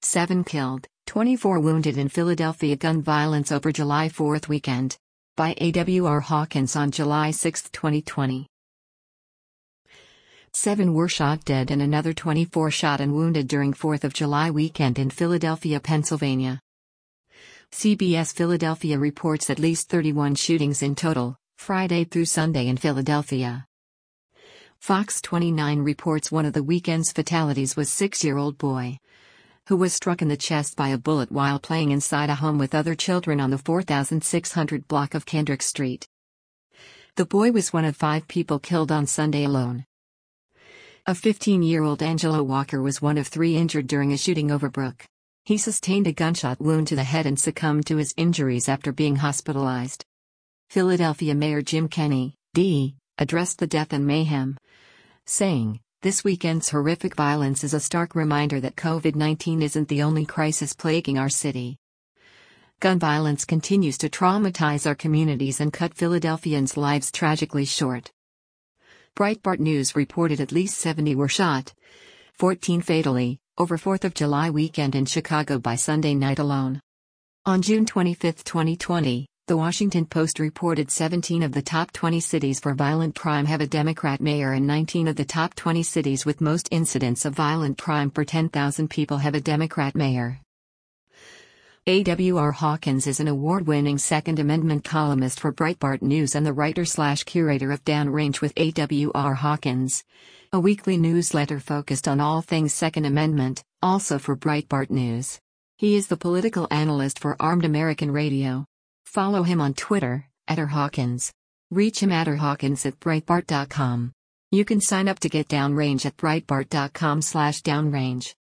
7 killed, 24 wounded in Philadelphia gun violence over July 4th weekend. By AWR Hawkins on July 6, 2020. 7 were shot dead and another 24 shot and wounded during 4th of July weekend in Philadelphia, Pennsylvania. CBS Philadelphia reports at least 31 shootings in total, Friday through Sunday in Philadelphia. Fox 29 reports one of the weekend's fatalities was 6-year-old boy who was struck in the chest by a bullet while playing inside a home with other children on the 4600 block of Kendrick Street. The boy was one of 5 people killed on Sunday alone. A 15-year-old Angelo Walker was one of 3 injured during a shooting over Brook. He sustained a gunshot wound to the head and succumbed to his injuries after being hospitalized. Philadelphia Mayor Jim Kenney, D., addressed the death and mayhem, saying, "This weekend's horrific violence is a stark reminder that COVID-19 isn't the only crisis plaguing our city. Gun violence continues to traumatize our communities and cut Philadelphians' lives tragically short." Breitbart News reported at least 70 were shot, 14 fatally, over 4th of July weekend in Chicago by Sunday night alone. On June 25, 2020, The Washington Post reported 17 of the top 20 cities for violent crime have a Democrat mayor and 19 of the top 20 cities with most incidents of violent crime per 10,000 people have a Democrat mayor. AWR Hawkins is an award-winning Second Amendment columnist for Breitbart News and the writer/curator of Downrange with AWR Hawkins, a weekly newsletter focused on all things Second Amendment, also for Breitbart News. He is the political analyst for Armed American Radio. Follow him on Twitter, @rhawkins. Reach him @rhawkins@breitbart.com. You can sign up to get Downrange at breitbart.com/downrange.